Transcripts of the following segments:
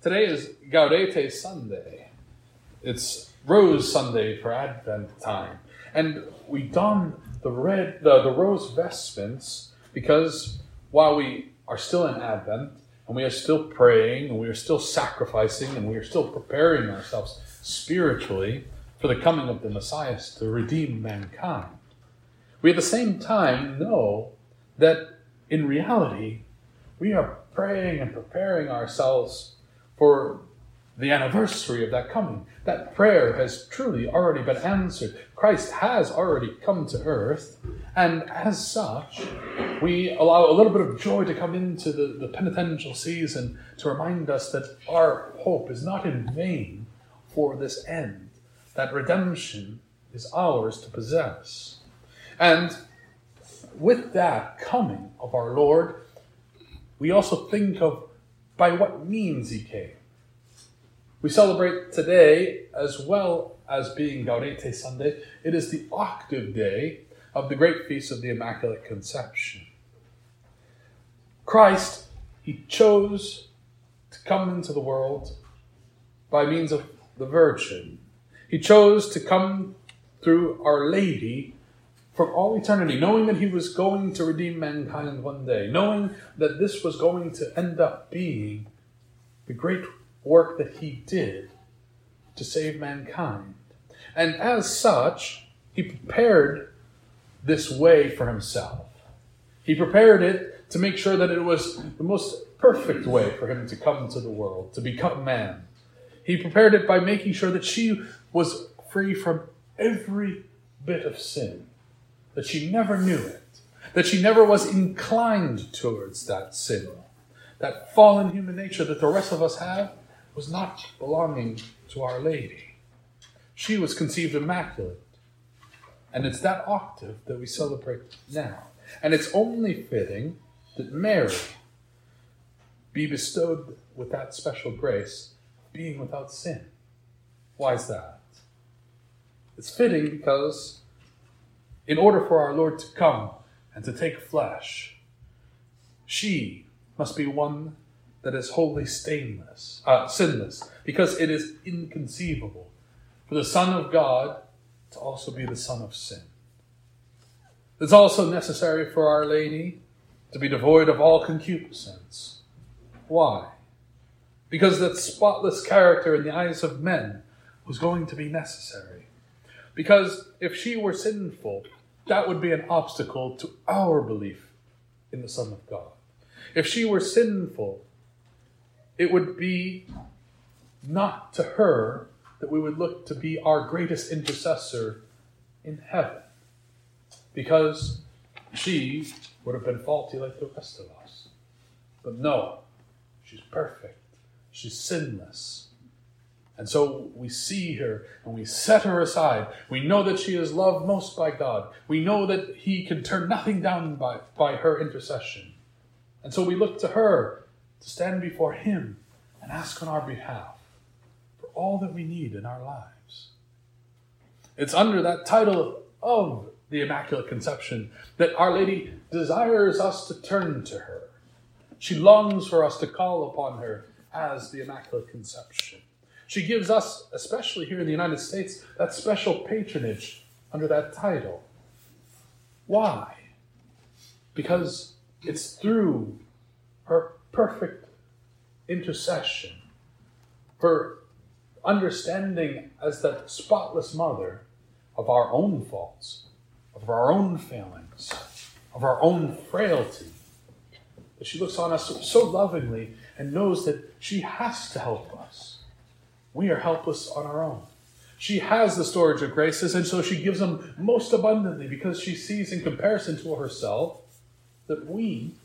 Today is Gaudete Sunday. It's Rose Sunday for Advent time. And we don the rose vestments because while we are still in Advent, and we are still praying, and we are still sacrificing, and we are still preparing ourselves spiritually for the coming of the Messiah to redeem mankind, we at the same time know that in reality, we are praying and preparing ourselves for the anniversary of that coming. That prayer has truly already been answered. Christ has already come to earth, and as such, we allow a little bit of joy to come into the penitential season to remind us that our hope is not in vain for this end, that redemption is ours to possess. And with that coming of our Lord, we also think of by what means he came. We celebrate today, as well as being Gaudete Sunday, it is the octave day of the great feast of the Immaculate Conception. Christ, he chose to come into the world by means of the Virgin. He chose to come through Our Lady from all eternity, knowing that he was going to redeem mankind one day, knowing that this was going to end up being the great work that he did to save mankind. And as such, he prepared this way for himself. He prepared it to make sure that it was the most perfect way for him to come to the world, to become man. He prepared it by making sure that she was free from every bit of sin, that she never knew it, that she never was inclined towards that sin. That fallen human nature that the rest of us have was not belonging to Our Lady. She was conceived immaculate. And it's that octave that we celebrate now. And it's only fitting that Mary be bestowed with that special grace, being without sin. Why is that? It's fitting because in order for our Lord to come and to take flesh, she must be one that is wholly sinless, because it is inconceivable for the Son of God to also be the son of sin. It's also necessary for Our Lady to be devoid of all concupiscence. Why? Because that spotless character in the eyes of men was going to be necessary. Because if she were sinful, that would be an obstacle to our belief in the Son of God. If she were sinful, it would be not to her that we would look to be our greatest intercessor in heaven, because she would have been faulty like the rest of us. But no, she's perfect. She's sinless. And so we see her and we set her aside. We know that she is loved most by God. We know that he can turn nothing down by her intercession. And so we look to her to stand before him and ask on our behalf for all that we need in our lives. It's under that title of the Immaculate Conception that Our Lady desires us to turn to her. She longs for us to call upon her as the Immaculate Conception. She gives us, especially here in the United States, that special patronage under that title. Why? Because it's through her perfect intercession, her understanding as that spotless mother of our own faults, of our own failings, of our own frailty, that she looks on us so lovingly and knows that she has to help us. We are helpless on our own. She has the storage of graces, and so she gives them most abundantly because she sees in comparison to herself that we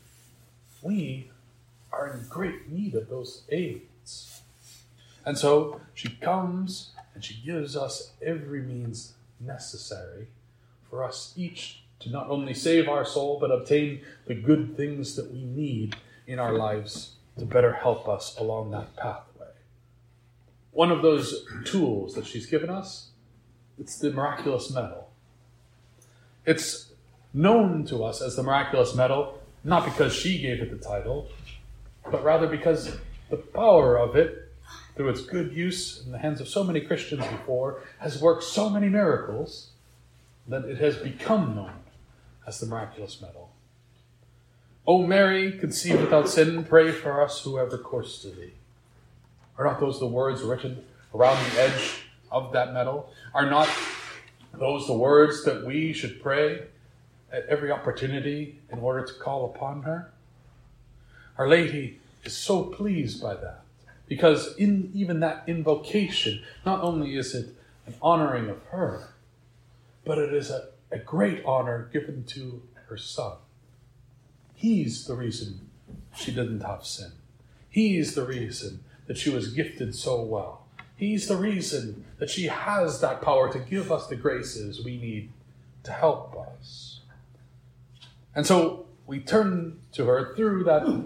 are in great need of those aids. And so she comes and she gives us every means necessary for us each to not only save our soul, but obtain the good things that we need in our lives to better help us along that pathway. One of those tools that she's given us, it's the miraculous medal. It's known to us as the miraculous medal, not because she gave it the title, but rather because the power of it through its good use in the hands of so many Christians before, has worked so many miracles that it has become known as the miraculous medal. O Mary, conceived without sin, pray for us who have recourse to thee. Are not those the words written around the edge of that medal? Are not those the words that we should pray at every opportunity in order to call upon her? Our Lady is so pleased by that, because in even that invocation, not only is it an honoring of her, but it is a great honor given to her Son. He's the reason she didn't have sin. He's the reason that she was gifted so well. He's the reason that she has that power to give us the graces we need to help us. And so we turn to her through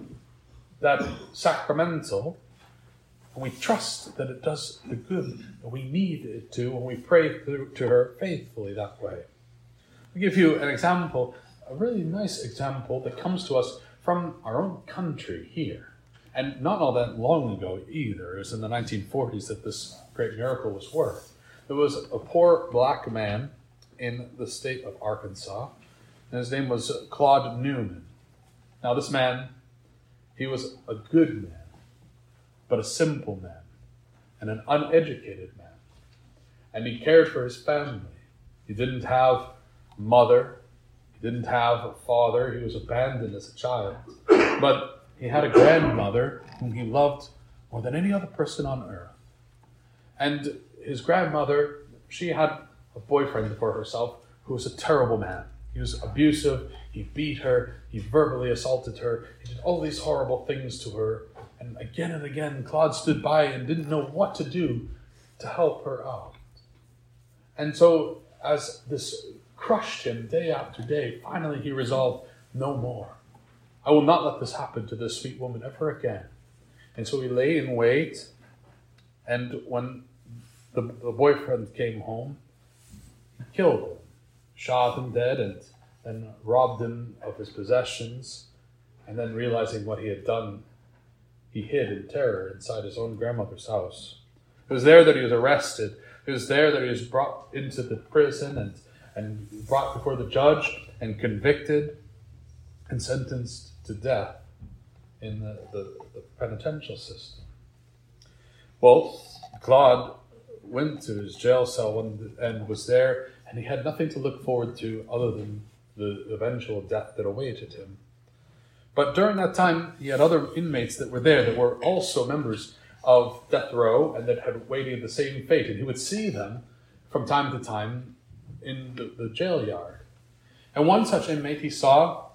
that sacramental, and we trust that it does the good that we need it to when we pray to her faithfully that way. I'll give you an example, a really nice example that comes to us from our own country here. And not all that long ago either. It was in the 1940s that this great miracle was worked. There was a poor black man in the state of Arkansas, and his name was Claude Newman. Now this man, he was a good man, but a simple man, and an uneducated man. And he cared for his family. He didn't have a mother, he didn't have a father, he was abandoned as a child. But he had a grandmother whom he loved more than any other person on earth. And his grandmother, she had a boyfriend for herself who was a terrible man. He was abusive, he beat her, he verbally assaulted her, he did all these horrible things to her. And again, Claude stood by and didn't know what to do to help her out. And so, as this crushed him day after day, finally he resolved, no more. I will not let this happen to this sweet woman ever again. And so he lay in wait, and when the boyfriend came home, he killed him, shot him dead, and then robbed him of his possessions. And then realizing what he had done, he hid in terror inside his own grandmother's house. It was there that he was arrested. It was there that he was brought into the prison and brought before the judge and convicted and sentenced to death in the penitential system. Well, Claude went to his jail cell and was there, and he had nothing to look forward to other than the eventual death that awaited him. But during that time, he had other inmates that were there that were also members of death row and that had waited the same fate, and he would see them from time to time in the jail yard. And one such inmate he saw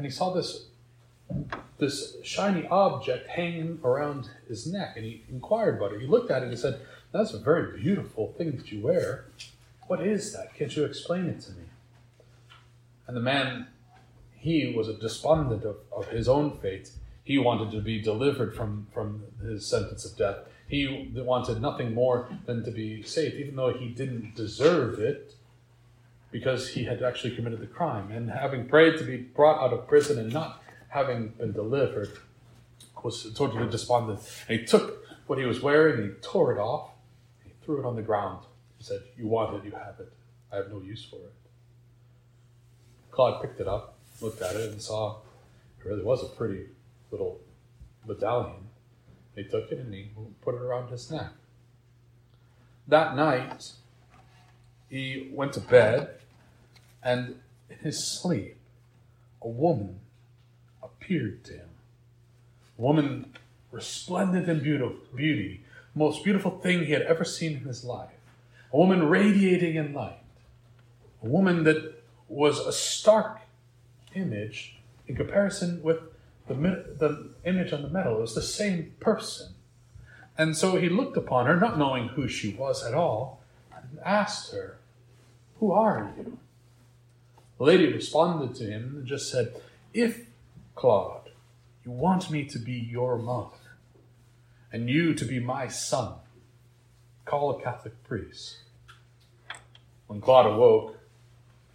this shiny object hanging around his neck, and he inquired about it. He looked at it and said, "That's a very beautiful thing that you wear. What is that? Can't you explain it to me?" And the man, he was a despondent of his own fate. He wanted to be delivered from his sentence of death. He wanted nothing more than to be saved, even though he didn't deserve it, because he had actually committed the crime. And having prayed to be brought out of prison and not having been delivered, was totally despondent. And he took what he was wearing and he tore it off. He threw it on the ground. He said, "You want it, you have it. I have no use for it." Claude picked it up, looked at it, and saw it really was a pretty little medallion. He took it and he put it around his neck. That night, he went to bed, and in his sleep, a woman appeared to him. A woman resplendent in beauty, the most beautiful thing he had ever seen in his life. A woman radiating in light. A woman that was a stark image in comparison with the image on the medal. It was the same person. And so he looked upon her, not knowing who she was at all, and asked her, "Who are you?" The lady responded to him and just said, "If, Claude, you want me to be your mother, and you to be my son, call a Catholic priest." When Claude awoke, he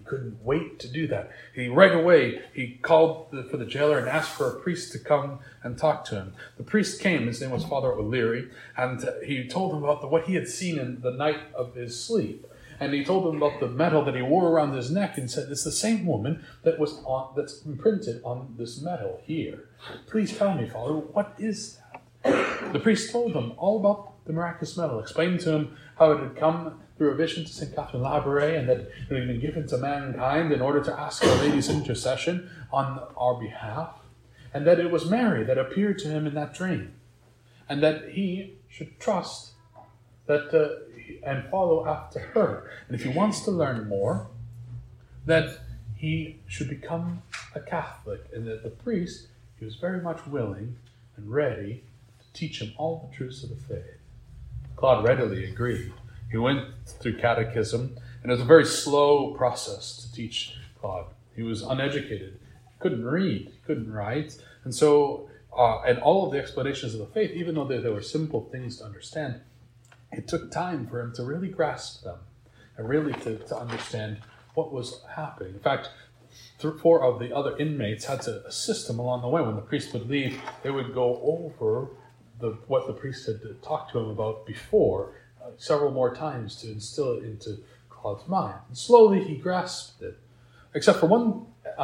couldn't wait to do that. Right away, he called for the jailer and asked for a priest to come and talk to him. The priest came, his name was Father O'Leary, and he told him about what he had seen in the night of his sleep. And he told him about the medal that he wore around his neck and said, it's the same woman that's imprinted on this medal here. Please tell me, Father, what is that? The priest told him all about the miraculous medal, explained to him how it had come through a vision to St. Catherine Labouré, and that it had been given to mankind in order to ask Our Lady's intercession on our behalf, and that it was Mary that appeared to him in that dream, and that he should trust that and follow after her. And if he wants to learn more, that he should become a Catholic, and that the priest, he was very much willing and ready to teach him all the truths of the faith. Claude readily agreed. He went through catechism, and it was a very slow process to teach Claude. He was uneducated. He couldn't read, he couldn't write, and so, and all of the explanations of the faith, even though they were simple things to understand, it took time for him to really grasp them and really to understand what was happening. In fact, 4 of the other inmates had to assist him along the way. When the priest would leave, they would go over what the priest had talked to him about before several more times to instill it into Claude's mind. And slowly he grasped it, except for one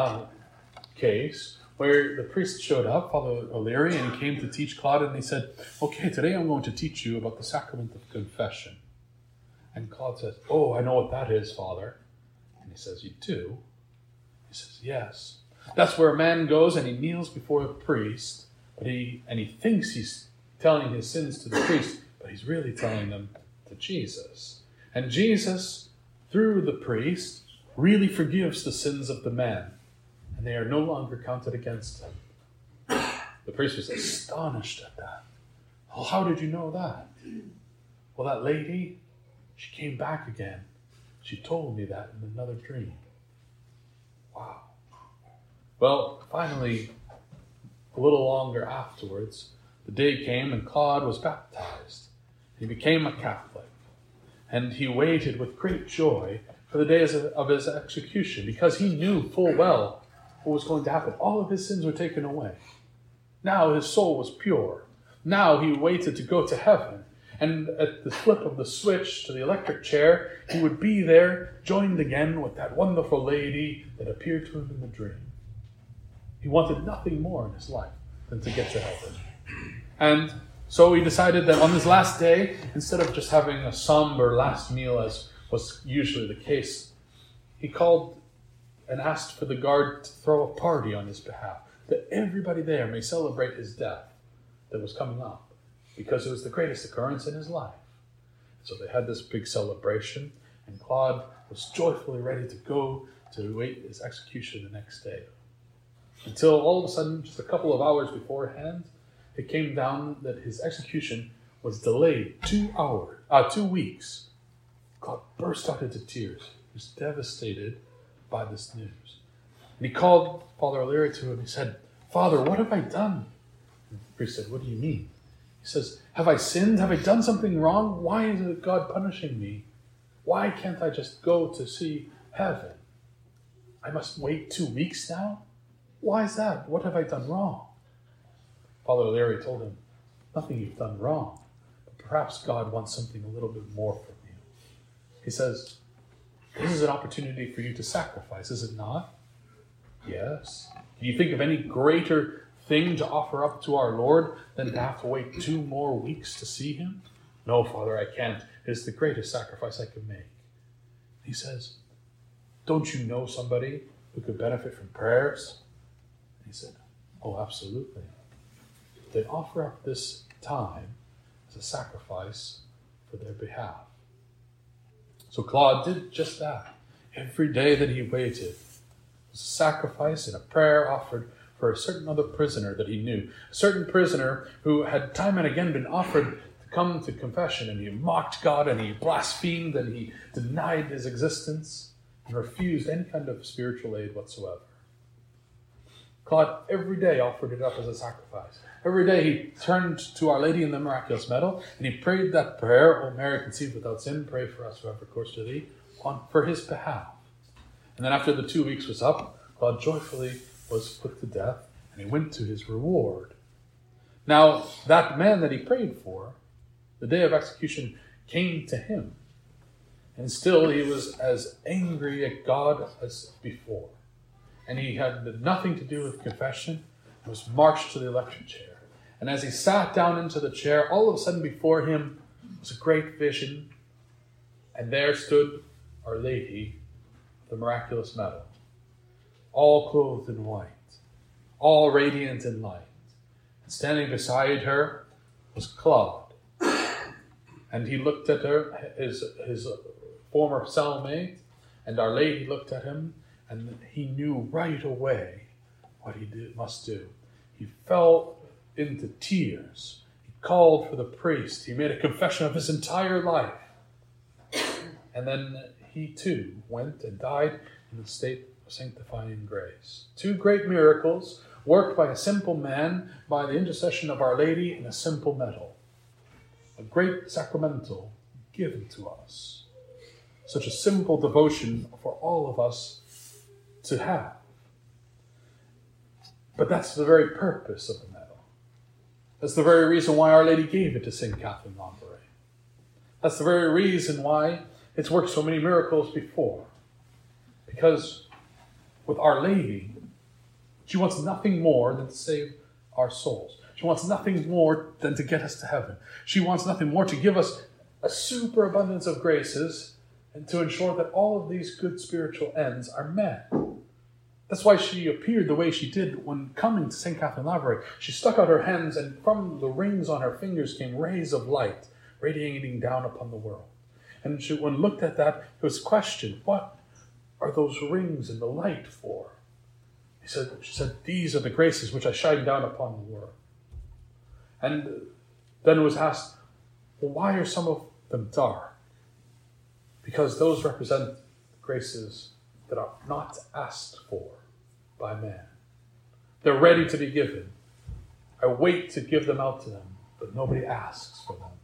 case where the priest showed up, Father O'Leary, and he came to teach Claude, and he said, okay, today I'm going to teach you about the sacrament of confession. And Claude says, oh, I know what that is, Father. And he says, you do? He says, yes. That's where a man goes and he kneels before the priest, and he thinks he's telling his sins to the priest, but he's really telling them to Jesus. And Jesus, through the priest, really forgives the sins of the man, and they are no longer counted against him. The priest was astonished at that. Well, how did you know that? Well, that lady, she came back again. She told me that in another dream. Wow. Well, finally, a little longer afterwards, the day came and Claude was baptized. He became a Catholic. And he waited with great joy for the day of his execution, because he knew full well what was going to happen. All of his sins were taken away. Now his soul was pure. Now he waited to go to heaven. And at the flip of the switch to the electric chair, he would be there, joined again with that wonderful lady that appeared to him in the dream. He wanted nothing more in his life than to get to heaven. And so he decided that on his last day, instead of just having a somber last meal as was usually the case, he called and asked for the guard to throw a party on his behalf, that everybody there may celebrate his death that was coming up, because it was the greatest occurrence in his life. So they had this big celebration, and Claude was joyfully ready to go to await his execution the next day. Until all of a sudden, just a couple of hours beforehand, it came down that his execution was delayed 2 weeks. Claude burst out into tears. He was devastated by this news. And he called Father O'Leary to him. He said, Father, what have I done? And the priest said, what do you mean? He says, have I sinned? Have I done something wrong? Why is God punishing me? Why can't I just go to see heaven? I must wait 2 weeks now? Why is that? What have I done wrong? Father O'Leary told him, nothing you've done wrong, but perhaps God wants something a little bit more from you. He says, this is an opportunity for you to sacrifice, is it not? Yes. Can you think of any greater thing to offer up to our Lord than to have to wait 2 more weeks to see him? No, Father, I can't. It is the greatest sacrifice I can make. He says, don't you know somebody who could benefit from prayers? He said, oh, absolutely. They offer up this time as a sacrifice for their behalf. So Claude did just that. Every day that he waited was a sacrifice and a prayer offered for a certain other prisoner that he knew. A certain prisoner who had time and again been offered to come to confession, and he mocked God and he blasphemed and he denied his existence and refused any kind of spiritual aid whatsoever. Claude every day offered it up as a sacrifice. Every day he turned to Our Lady in the Miraculous Medal and he prayed that prayer, O Mary conceived without sin, pray for us who have recourse to thee, for his behalf. And then after the 2 weeks was up, Claude joyfully was put to death, and he went to his reward. Now, that man that he prayed for, the day of execution came to him, and still he was as angry at God as before. And he had nothing to do with confession. He was marched to the election chair. And as he sat down into the chair, all of a sudden before him was a great vision, and there stood Our Lady, the miraculous medal, all clothed in white, all radiant in light. And standing beside her was Claude. And he looked at her, his former cellmate, and Our Lady looked at him, and he knew right away what he must do. He fell into tears. He called for the priest. He made a confession of his entire life. And then he too went and died in the state of sanctifying grace. 2 great miracles worked by a simple man, by the intercession of Our Lady in a simple medal. A great sacramental given to us. Such a simple devotion for all of us to have. But that's the very purpose of the medal. That's the very reason why Our Lady gave it to St. Catherine Labouré. That's the very reason why it's worked so many miracles before. Because with Our Lady, she wants nothing more than to save our souls. She wants nothing more than to get us to heaven. She wants nothing more to give us a superabundance of graces and to ensure that all of these good spiritual ends are met. That's why she appeared the way she did when coming to St. Catherine Labouré. She stuck out her hands, and from the rings on her fingers came rays of light, radiating down upon the world. And when looked at that, it was questioned, what are those rings and the light for? She said, these are the graces which I shine down upon the world. And then it was asked, well, why are some of them dark? Because those represent graces that are not asked for by man. They're ready to be given. I wait to give them out to them, but nobody asks for them.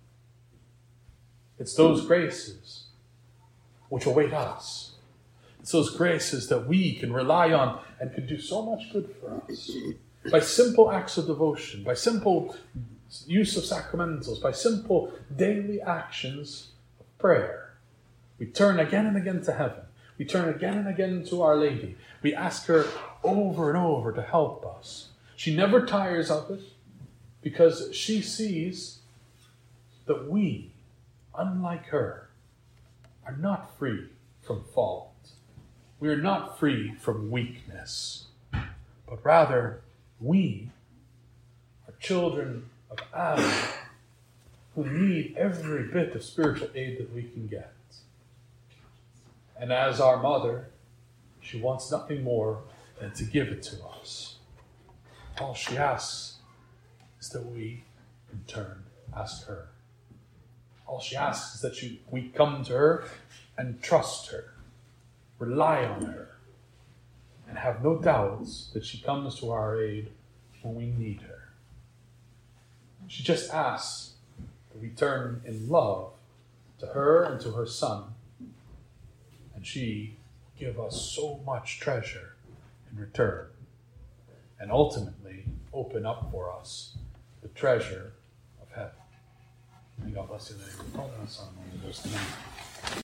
It's those graces which await us. It's those graces that we can rely on and can do so much good for us. By simple acts of devotion, by simple use of sacramentals, by simple daily actions of prayer. We turn again and again to heaven. We turn again and again to Our Lady. We ask her over and over to help us. She never tires of it because she sees that we, unlike her, are not free from fault. We are not free from weakness, but rather we are children of Adam who need every bit of spiritual aid that we can get. And as our mother, she wants nothing more than to give it to us. All she asks is that we, in turn, ask her. All she asks is that we come to her and trust her, rely on her, and have no doubts that she comes to our aid when we need her. She just asks that we turn in love to her and to her Son, and she give us so much treasure in return, and ultimately open up for us the treasure of heaven. May God bless you in the name of the Father, and the Son, and the Holy Ghost. Amen.